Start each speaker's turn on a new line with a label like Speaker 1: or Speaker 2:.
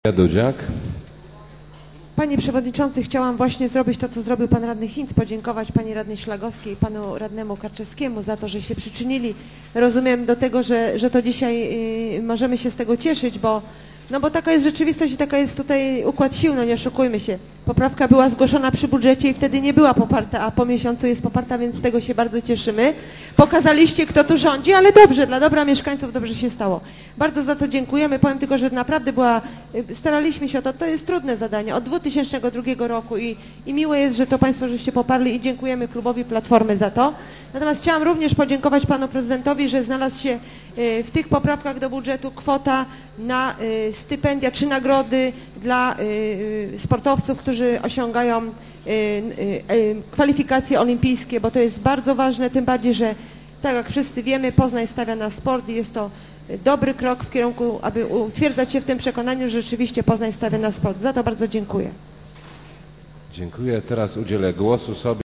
Speaker 1: Dudziak.
Speaker 2: Panie Przewodniczący, chciałam właśnie zrobić to, co zrobił Pan Radny Hinc, podziękować Pani Radnej Szlagowskiej i Panu Radnemu Karczewskiemu za to, że się przyczynili, rozumiem, do tego, że to dzisiaj możemy się z tego cieszyć, bo taka jest rzeczywistość i taka jest tutaj układ sił, no nie oszukujmy się. Poprawka była zgłoszona przy budżecie i wtedy nie była poparta, a po miesiącu jest poparta, więc z tego się bardzo cieszymy. Pokazaliście, kto tu rządzi, ale dobrze, dla dobra mieszkańców dobrze się stało. Bardzo za to dziękujemy. Powiem tylko, że naprawdę staraliśmy się o to, to jest trudne zadanie od 2002 roku i miło jest, że to Państwo żeście poparli i dziękujemy klubowi Platformy za to. Natomiast chciałam również podziękować Panu Prezydentowi, że znalazł się w tych poprawkach do budżetu kwota na stypendia czy nagrody dla sportowców, którzy osiągają kwalifikacje olimpijskie, bo to jest bardzo ważne, tym bardziej, że tak jak wszyscy wiemy, Poznań stawia na sport i jest to dobry krok w kierunku, aby utwierdzać się w tym przekonaniu, że rzeczywiście Poznań stawia na sport. Za to bardzo dziękuję.
Speaker 1: Dziękuję. Teraz udzielę głosu sobie.